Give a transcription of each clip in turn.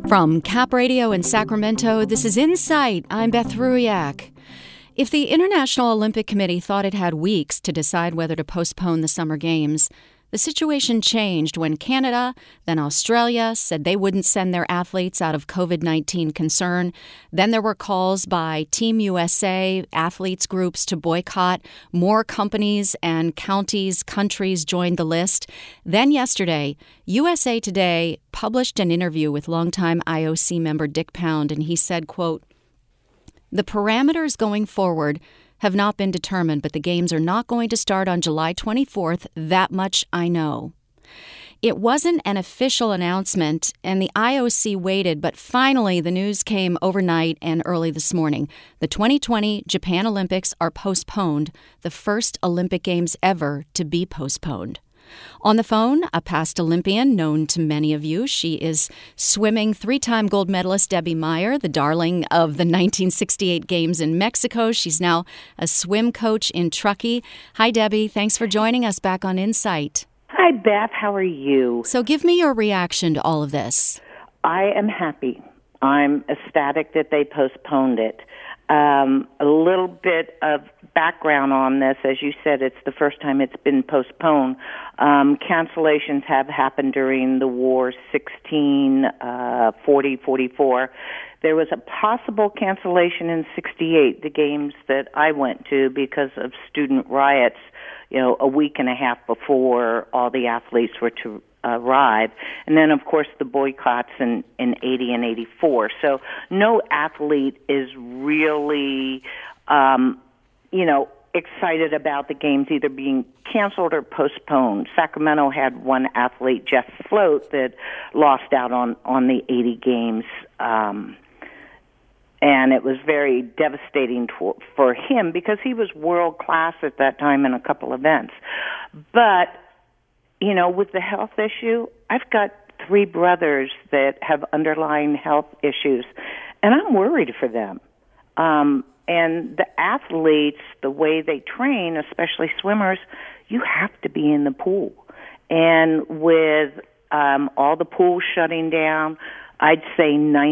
From Cap Radio in Sacramento, this is Insight. I'm Beth Ruiak. If the International Olympic Committee thought it had weeks to decide whether to postpone the Summer Games, the situation changed when Canada, then Australia, said they wouldn't send their athletes out of COVID-19 concern. Then there were calls by Team USA, athletes groups to boycott. More companies and countries joined the list. Then yesterday, USA Today published an interview with longtime IOC member Dick Pound, and he said, quote, "The parameters going forward have not been determined, but the games are not going to start on July 24th. That much I know." It wasn't an official announcement, and the IOC waited, but finally the news came overnight and early this morning. The 2020 Japan Olympics are postponed, the first Olympic Games ever to be postponed. On the phone, a past Olympian known to many of you. She is swimming three-time gold medalist Debbie Meyer, the darling of the 1968 Games in Mexico. She's now a swim coach in Truckee. Hi, Debbie. Thanks for joining us back on Insight. Hi, Beth. How are you? So give me your reaction to all of this. I am happy. I'm ecstatic that they postponed it. A little bit of background on this. As you said, it's the first time it's been postponed. Cancellations have happened during the war, 16, 40, 44. There was a possible cancellation in 68, the games that I went to, because of student riots, a week and a half before all the athletes were to arrive. And then, of course, the boycotts in 80 and 84. So no athlete is really, excited about the games either being canceled or postponed. Sacramento had one athlete, Jeff Float, that lost out on the 80 games. And it was very devastating for him because he was world class at that time in a couple events. But with the health issue, I've got three brothers that have underlying health issues, and I'm worried for them. And the athletes, the way they train, especially swimmers, you have to be in the pool. And with all the pools shutting down, I'd say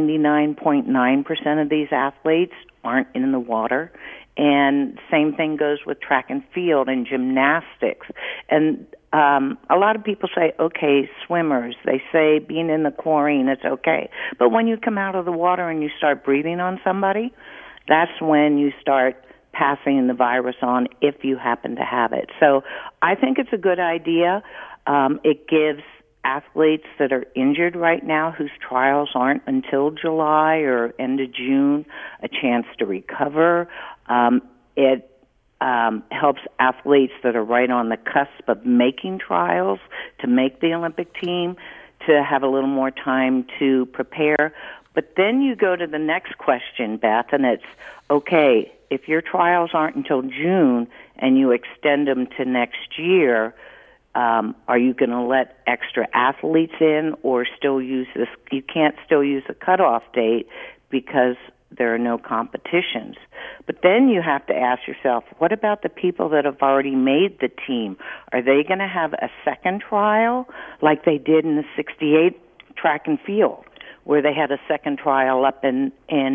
99.9% of these athletes aren't in the water. And same thing goes with track and field and gymnastics. And a lot of people say, okay, swimmers, they say being in the chlorine, it's okay. But when you come out of the water and you start breathing on somebody, that's when you start passing the virus on if you happen to have it. So I think it's a good idea. It gives athletes that are injured right now whose trials aren't until July or end of June a chance to recover. It helps athletes that are right on the cusp of making trials to make the Olympic team to have a little more time to prepare. But then you go to the next question, Beth, and it's, okay, if your trials aren't until June and you extend them to next year, are you going to let extra athletes in or still use this? You can't still use a cutoff date because there are no competitions. But then you have to ask yourself, what about the people that have already made the team? Are they going to have a second trial like they did in the 68 track and field, where they had a second trial up in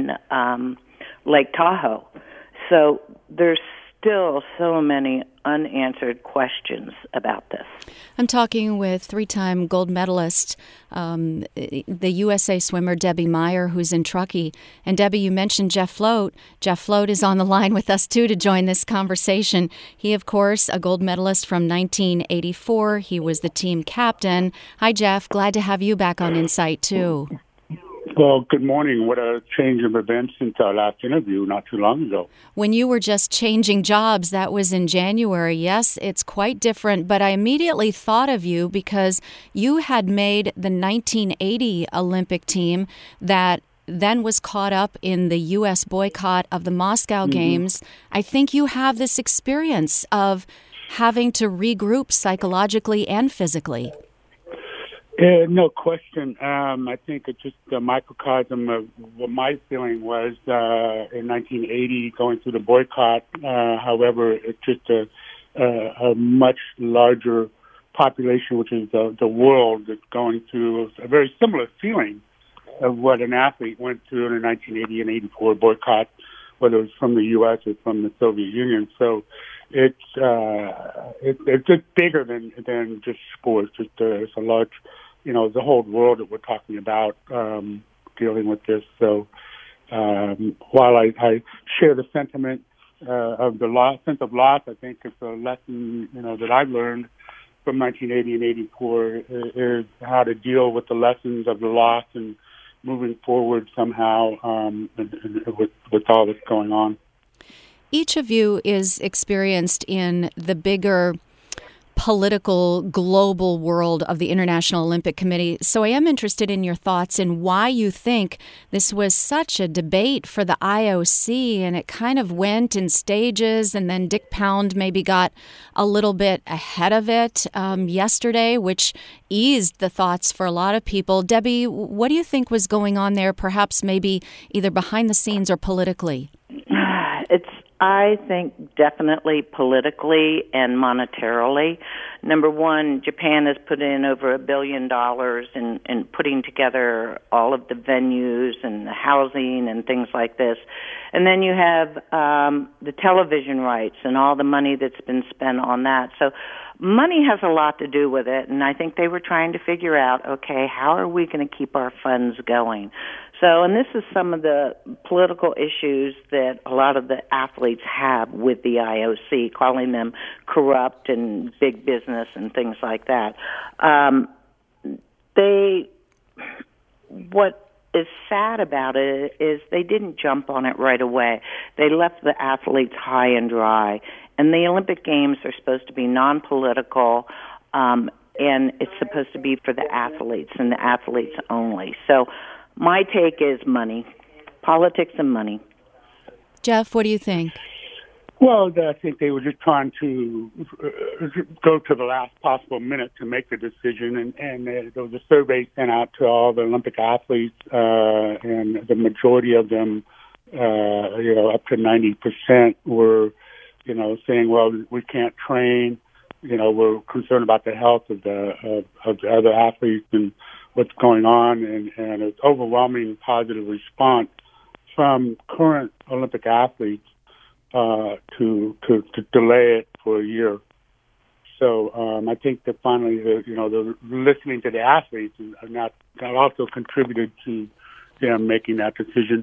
Lake Tahoe? So there's still so many unanswered questions about this. I'm talking with three-time gold medalist, the USA swimmer Debbie Meyer, who's in Truckee. And Debbie, you mentioned Jeff Float. Jeff Float is on the line with us, too, to join this conversation. He, of course, a gold medalist from 1984. He was the team captain. Hi, Jeff. Glad to have you back on Insight, too. Well, good morning. What a change of events since our last interview not too long ago. When you were just changing jobs, that was in January. Yes, it's quite different, but I immediately thought of you because you had made the 1980 Olympic team that then was caught up in the U.S. boycott of the Moscow Games. I think you have this experience of having to regroup psychologically and physically. No question. I think it's just a microcosm of what my feeling was in 1980 going through the boycott. However, it's just a much larger population, which is the world, that's going through a very similar feeling. of what an athlete went through in the 1980 and 84 boycott, whether it was from the U.S. or from the Soviet Union. So it's just bigger than just sports. It's a large, the whole world that we're talking about dealing with this. So while I share the sentiment of the sense of loss, I think it's a lesson that I've learned from 1980 and 84 is how to deal with the lessons of the loss and moving forward somehow with all that's going on. Each of you is experienced in the bigger political global world of the International Olympic Committee. So I am interested in your thoughts and why you think this was such a debate for the IOC, and it kind of went in stages, and then Dick Pound maybe got a little bit ahead of it yesterday, which eased the thoughts for a lot of people. Debbie, what do you think was going on there, perhaps maybe either behind the scenes or politically? I think definitely politically and monetarily. Number one, Japan has put in over $1 billion in putting together all of the venues and the housing and things like this. And then you have the television rights and all the money that's been spent on that. So money has a lot to do with it, and I think they were trying to figure out, okay, how are we going to keep our funds going? So, and this is some of the political issues that a lot of the athletes have with the IOC, calling them corrupt and big business and things like that. What is sad about it is they didn't jump on it right away. They left the athletes high and dry. And the Olympic Games are supposed to be non-political, and it's supposed to be for the athletes and the athletes only. So my take is money, politics and money. Jeff, what do you think? Well, I think they were just trying to go to the last possible minute to make the decision, and there was a survey sent out to all the Olympic athletes, and the majority of them, up to 90% were, saying, well, we can't train, we're concerned about the health of the other athletes and what's going on, and it's overwhelming positive response from current Olympic athletes to delay it for a year. So I think that finally, they're listening to the athletes, and that also contributed to them making that decision.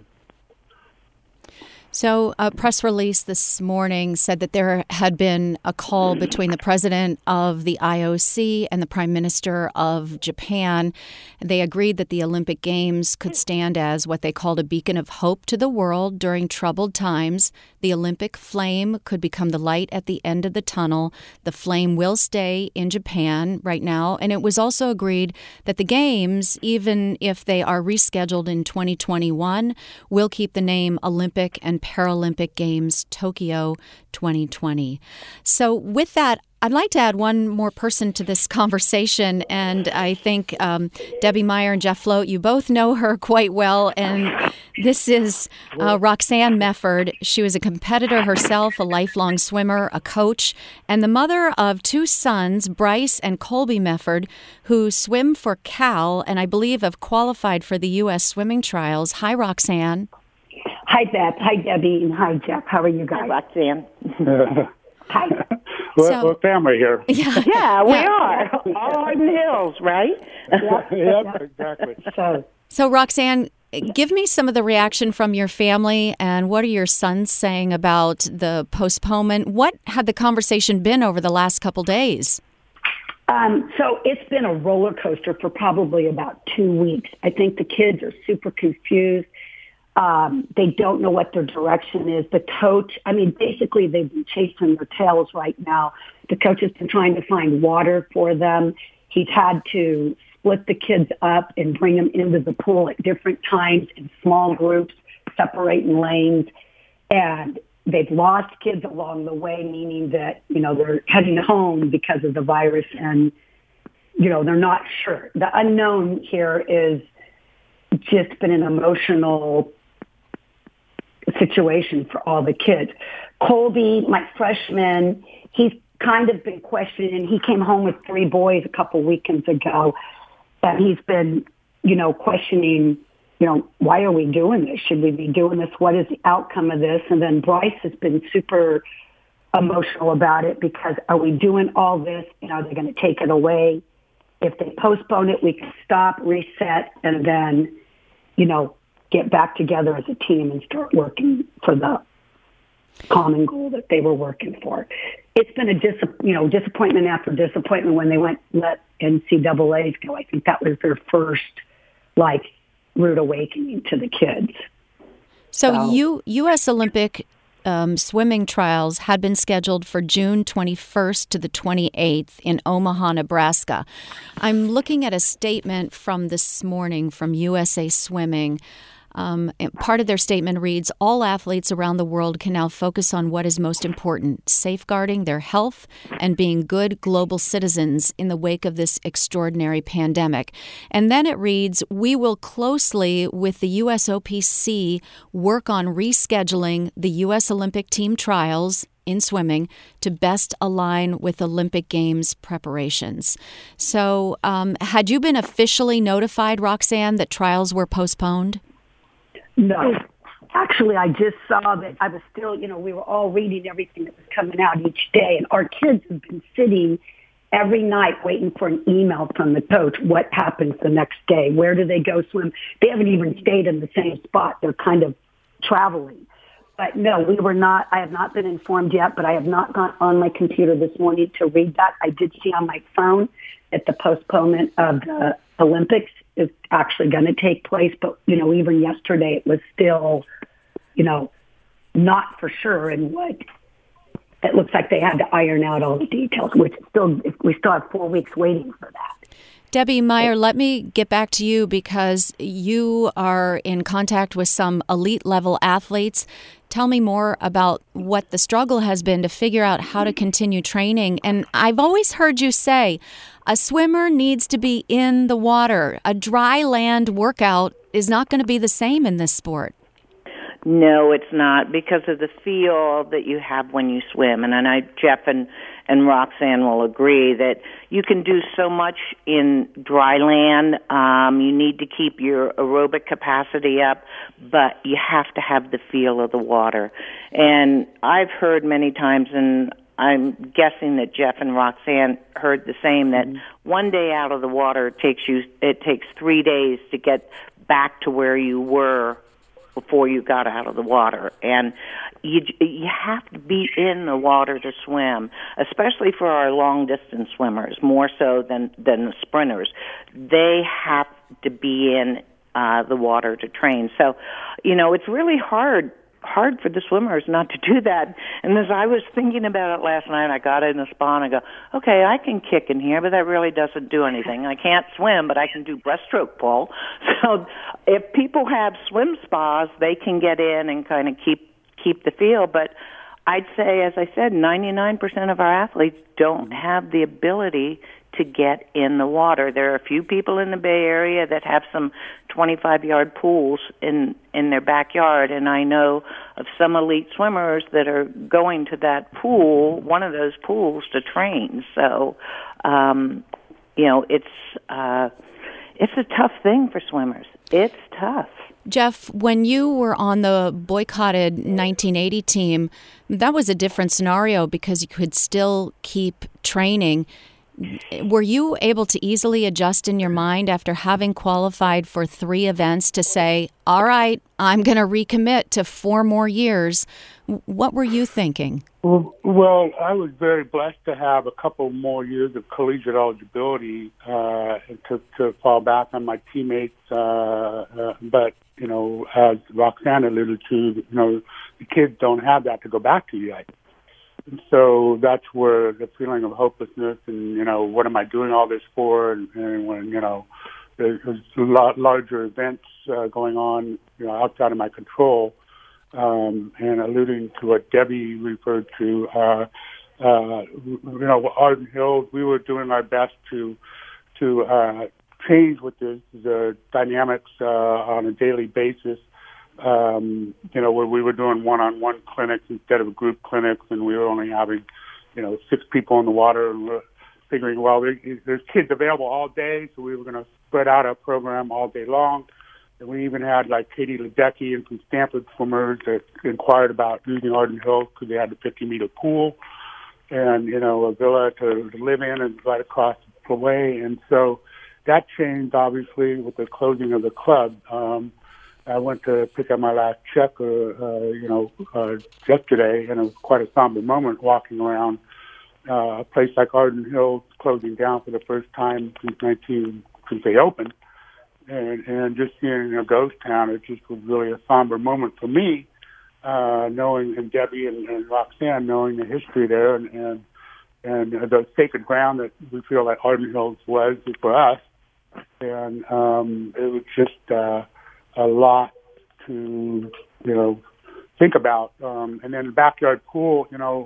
So a press release this morning said that there had been a call between the president of the IOC and the prime minister of Japan. They agreed that the Olympic Games could stand as what they called a beacon of hope to the world during troubled times. The Olympic flame could become the light at the end of the tunnel. The flame will stay in Japan right now. And it was also agreed that the Games, even if they are rescheduled in 2021, will keep the name Olympic and Paralympic Games Tokyo 2020. So with that, I'd like to add one more person to this conversation, and I think Debbie Meyer and Jeff Float, you both know her quite well, and this is Roxanne Mefford. She was a competitor herself, a lifelong swimmer, a coach, and the mother of two sons, Bryce and Colby Mefford, who swim for Cal and I believe have qualified for the U.S. swimming trials. Hi, Roxanne. Hi, Beth. Hi, Debbie. And hi, Jeff. How are you guys? Hi, Roxanne. Hi. We're family here. Yeah, we are. All Arden Hills, right? Yep, exactly. So, Roxanne, give me some of the reaction from your family, and what are your sons saying about the postponement? What had the conversation been over the last couple days? So it's been a roller coaster for probably about 2 weeks. I think the kids are super confused. They don't know what their direction is. The coach, basically they've been chasing their tails right now. The coach has been trying to find water for them. He's had to split the kids up and bring them into the pool at different times in small groups, separating lanes. And they've lost kids along the way, meaning that, they're heading home because of the virus and, they're not sure. The unknown here is just been an emotional situation for all the kids. Colby, my freshman, he's kind of been questioning. He came home with 3 boys a couple weekends ago, and he's been, questioning why are we doing this? Should we be doing this? What is the outcome of this? And then Bryce has been super emotional about it because are we doing all this and are they going to take it away? If they postpone it, we can stop, reset, and then, get back together as a team and start working for the common goal that they were working for. It's been a disappointment after disappointment when they let NCAAs go. I think that was their first, rude awakening to the kids. So U.S. Olympic swimming trials had been scheduled for June 21st to the 28th in Omaha, Nebraska. I'm looking at a statement from this morning from USA Swimming. Part of their statement reads, all athletes around the world can now focus on what is most important, safeguarding their health and being good global citizens in the wake of this extraordinary pandemic. And then it reads, we will closely with the USOPC work on rescheduling the U.S. Olympic team trials in swimming to best align with Olympic Games preparations. So had you been officially notified, Roxanne, that trials were postponed? No. Actually, I just saw that I was still, we were all reading everything that was coming out each day. And our kids have been sitting every night waiting for an email from the coach. What happens the next day? Where do they go swim? They haven't even stayed in the same spot. They're kind of traveling. But no, we were not. I have not been informed yet, but I have not gone on my computer this morning to read that. I did see on my phone that the postponement of the Olympics is actually going to take place. But, even yesterday it was still, not for sure. And what it looks like they had to iron out all the details, which we still have 4 weeks waiting for that. Debbie Meyer, let me get back to you because you are in contact with some elite level athletes. Tell me more about what the struggle has been to figure out how to continue training. And I've always heard you say a swimmer needs to be in the water. A dry land workout is not going to be the same in this sport. No, it's not, because of the feel that you have when you swim. And I know Jeff and Roxanne will agree that you can do so much in dry land. You need to keep your aerobic capacity up, but you have to have the feel of the water. And I've heard many times, and I'm guessing that Jeff and Roxanne heard the same, that one day out of the water it takes 3 days to get back to where you were before you got out of the water. And you have to be in the water to swim, especially for our long-distance swimmers, more so than the sprinters. They have to be in the water to train. So, it's really hard for the swimmers not to do that. And as I was thinking about it last night, I got in a spa and I go, okay, I can kick in here, but that really doesn't do anything. I can't swim, but I can do breaststroke pull. So if people have swim spas, they can get in and kind of keep the feel. But I'd say, as I said, 99% of our athletes don't have the ability to get in the water. There are a few people in the Bay Area that have some 25-yard pools in their backyard, and I know of some elite swimmers that are going to that pool, one of those pools, to train. So, it's a tough thing for swimmers. It's tough. Jeff, when you were on the boycotted 1980 team, that was a different scenario because you could still keep training. Were you able to easily adjust in your mind after having qualified for 3 events to say, all right, I'm going to recommit to 4 more years? What were you thinking? Well, I was very blessed to have a couple more years of collegiate eligibility to fall back on my teammates. But, as Roxanne alluded to, the kids don't have that to go back to yet. So that's where the feeling of hopelessness and, what am I doing all this for? And when, there's a lot larger events going on, outside of my control. And alluding to what Debbie referred to, Arden Hills, we were doing our best to change with the dynamics on a daily basis. Where we were doing one-on-one clinics instead of group clinics, and we were only having, 6 people in the water, and we're figuring, well, there's kids available all day, so we were going to spread out our program all day long. And we even had like Katie Ledecky and some Stanford swimmers that inquired about using Arden Hills because they had the 50-meter pool and, a villa to live in and right across the way. And so that changed, obviously, with the closing of the club. I went to pick up my last check, yesterday, and it was quite a somber moment walking around a place like Arden Hills closing down for the first time since they opened. And just seeing a ghost town, it just was really a somber moment for me, knowing, and Debbie and Roxanne, knowing the history there and the sacred ground that we feel like Arden Hills was for us. And it was just a lot to, think about. And then the backyard pool,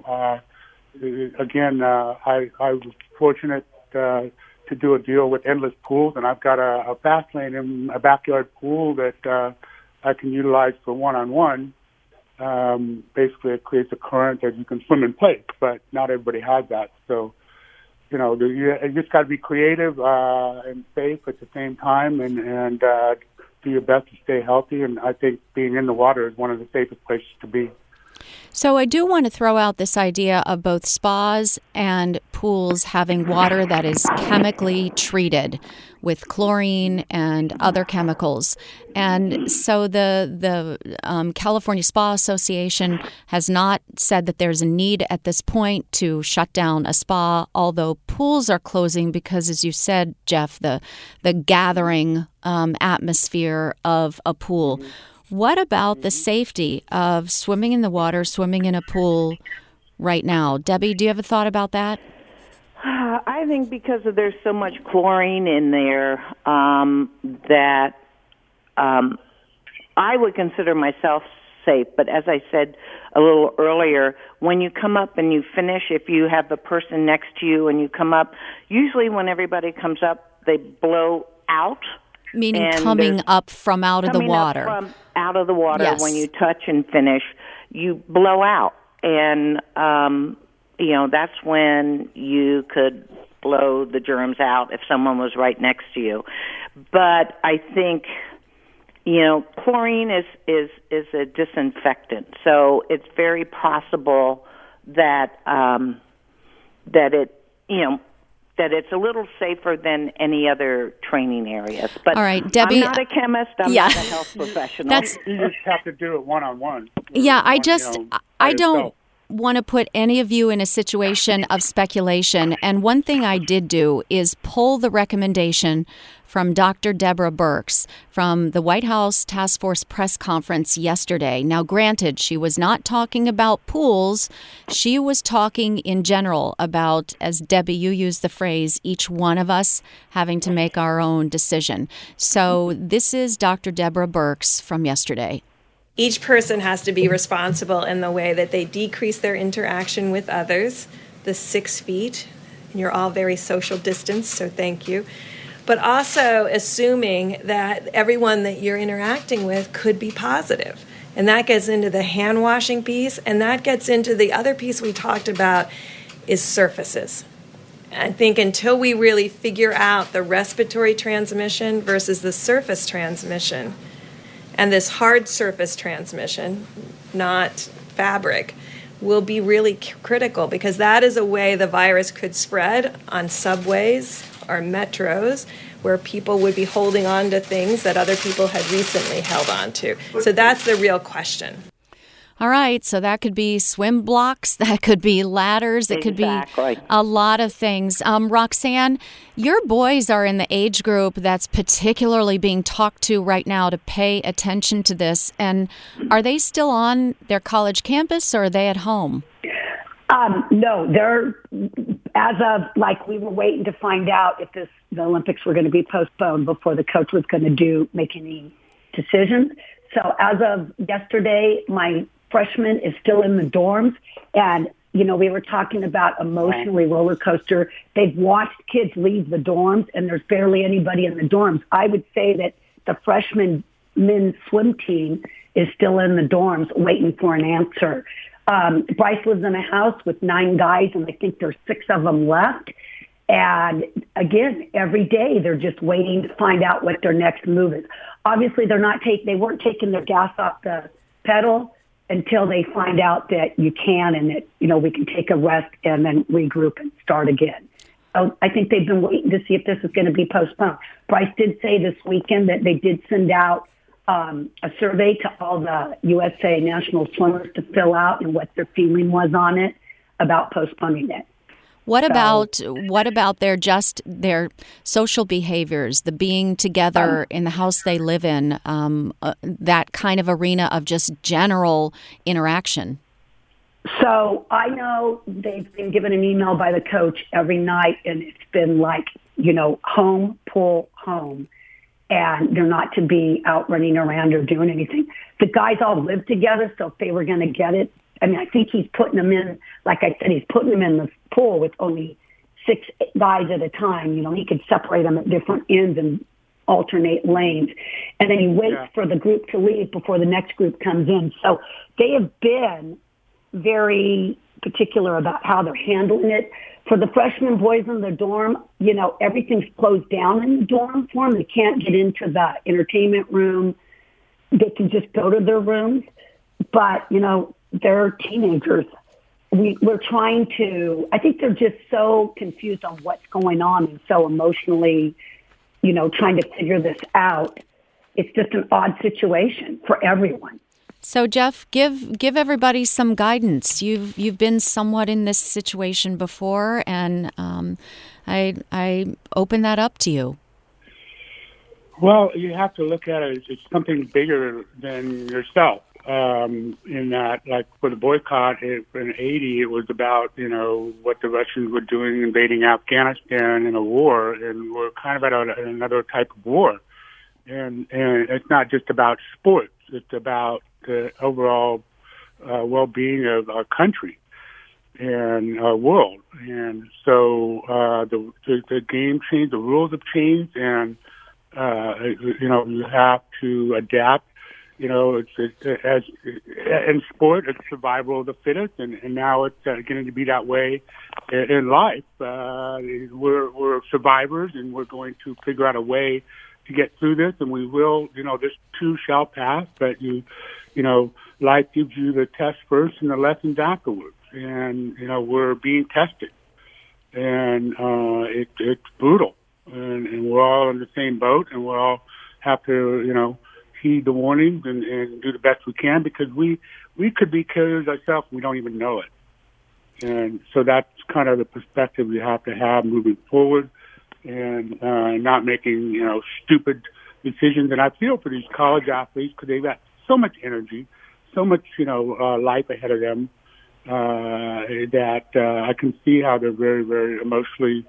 again, I was fortunate to do a deal with Endless Pools, and I've got a fast lane in a backyard pool that I can utilize for one-on-one. Basically, it creates a current that you can swim in place, but not everybody has that. So, you just got to be creative and safe at the same time, and do your best to stay healthy. And I think being in the water is one of the safest places to be. So I do want to throw out this idea of both spas and pools having water that is chemically treated with chlorine and other chemicals. And so the California Spa Association has not said that there's a need at this point to shut down a spa, although pools are closing because, as you said, Jeff, the gathering atmosphere of a pool. What about the safety of swimming in the water, swimming in a pool right now? Debbie, do you have a thought about that? I think because there's so much chlorine in there that I would consider myself safe. But as I said a little earlier, when you come up and you finish, if you have the person next to you and you come up, usually when everybody comes up, they blow out. Meaning coming up from out of the water. Coming up from out of the water, yes. When you touch and finish, you blow out. And, that's when you could blow the germs out if someone was right next to you. But I think, chlorine is a disinfectant. So it's very possible that it's a little safer than any other training areas. But all right, Debbie, I'm not a chemist. I'm not a health professional. You just have to do it one-on-one. Yeah, I don't want to put any of you in a situation of speculation. And one thing I did do is pull the recommendation from Dr. Deborah Birx from the White House Task Force press conference yesterday. Now, granted, she was not talking about pools. She was talking in general about, as Debbie, you used the phrase, each one of us having to make our own decision. So this is Dr. Deborah Birx from yesterday. Each person has to be responsible in the way that they decrease their interaction with others, the 6 feet, and you're all very social distance, so thank you. But also assuming that everyone that you're interacting with could be positive. And that gets into the hand washing piece, and that gets into the other piece we talked about is surfaces. I think until we really figure out the respiratory transmission versus the surface transmission, and this hard surface transmission, not fabric, will be really critical because that is a way the virus could spread on subways or metros where people would be holding on to things that other people had recently held on to. So that's the real question. All right, so that could be swim blocks, that could be ladders, it could be a lot of things. Roxanne, your boys are in the age group that's particularly being talked to right now to pay attention to this. And are they still on their college campus or are they at home? No, they're, as of, we were waiting to find out if the Olympics were going to be postponed before the coach was going to make any decisions. So as of yesterday, my freshman is still in the dorms. And, we were talking about emotionally roller coaster. They've watched kids leave the dorms, and there's barely anybody in the dorms. I would say that the freshman men's swim team is still in the dorms waiting for an answer. Bryce lives in a house with 9 guys, and I think there's 6 of them left. And again, every day they're just waiting to find out what their next move is. Obviously, they weren't taking their gas off the pedal until they find out that you can and that, we can take a rest and then regroup and start again. So I think they've been waiting to see if this is going to be postponed. Bryce did say this weekend that they did send out a survey to all the USA national swimmers to fill out and what their feeling was on it about postponing it. What about their social behaviors, the being together in the house they live in, that kind of arena of just general interaction? So I know they've been given an email by the coach every night, and it's been like, home, pool, home. And they're not to be out running around or doing anything. The guys all live together, so if they were going to get it, I think he's putting them in, like I said, he's putting them in the pool with only 6 guys at a time. He could separate them at different ends and alternate lanes. And then he waits for the group to leave before the next group comes in. So they have been very particular about how they're handling it. For the freshman boys in the dorm, everything's closed down in the dorm for them. They can't get into the entertainment room. They can just go to their rooms. But, they're teenagers. We're trying to, I think they're just so confused on what's going on and so emotionally, trying to figure this out. It's just an odd situation for everyone. So, Jeff, give everybody some guidance. You've been somewhat in this situation before, and I open that up to you. Well, you have to look at it as it's something bigger than yourself. In that, like for the boycott in '80, it was about what the Russians were doing, invading Afghanistan in a war, and we're kind of at another type of war. And it's not just about sports; it's about the overall well-being of our country and our world. And so the game changed, the rules have changed, and you have to adapt. As in sport, it's survival of the fittest, and now it's going to be that way in life. We're survivors, and we're going to figure out a way to get through this, and we will. This too shall pass. But life gives you the test first and the lessons afterwards, and we're being tested, and it's brutal, and we're all in the same boat, and we all have to heed the warnings and do the best we can, because we could be killers ourselves. We don't even know it. And so that's kind of the perspective you have to have moving forward, and not making, stupid decisions. And I feel for these college athletes, because they've got so much energy, so much, life ahead of them, that I can see how they're very, very emotionally,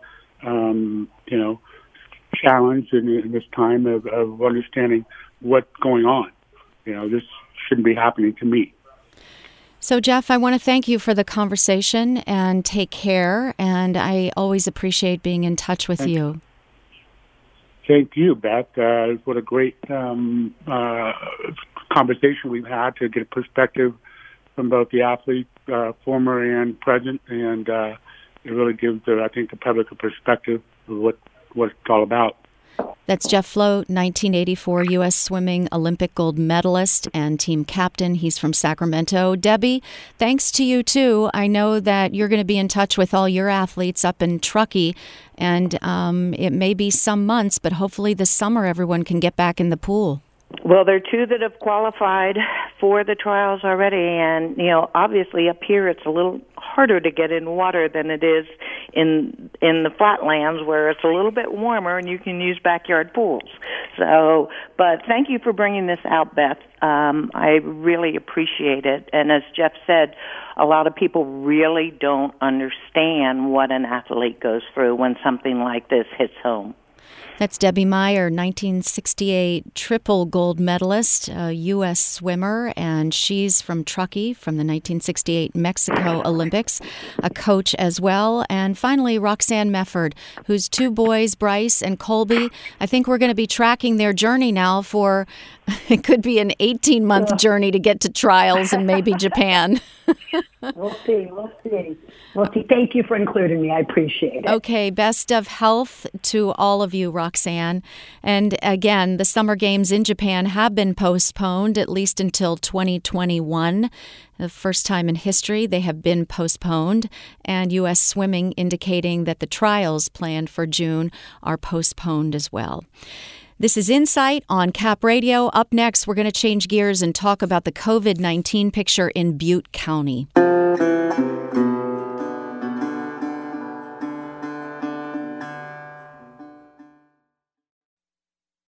challenged in this time of understanding what's going on. This shouldn't be happening to me. So, Jeff, I want to thank you for the conversation, and take care. And I always appreciate being in touch with you. Thank you, Beth. What a great conversation we've had to get a perspective from both the athlete, former and present, and it really gives, I think, the public a perspective of what it's all about. That's Jeff Float, 1984 U.S. Swimming Olympic gold medalist and team captain. He's from Sacramento. Debbie, thanks to you, too. I know that you're going to be in touch with all your athletes up in Truckee, and it may be some months, but hopefully this summer everyone can get back in the pool. Well, there are 2 that have qualified for the trials already, and obviously up here it's a little harder to get in water than it is in the flatlands, where it's a little bit warmer and you can use backyard pools. So, but thank you for bringing this out, Beth. I really appreciate it. And as Jeff said, a lot of people really don't understand what an athlete goes through when something like this hits home. That's Debbie Meyer, 1968 triple gold medalist, a U.S. swimmer, and she's from Truckee from the 1968 Mexico Olympics, a coach as well. And finally, Roxanne Mefford, whose two boys, Bryce and Colby, I think we're going to be tracking their journey now for, it could be an 18-month journey to get to trials and maybe Japan. We'll see. Thank you for including me. I appreciate it. Okay, best of health to all of you, Roxanne. And again, the Summer Games in Japan have been postponed at least until 2021. The first time in history they have been postponed. And U.S. Swimming indicating that the trials planned for June are postponed as well. This is Insight on Cap Radio. Up next, we're going to change gears and talk about the COVID-19 picture in Butte County.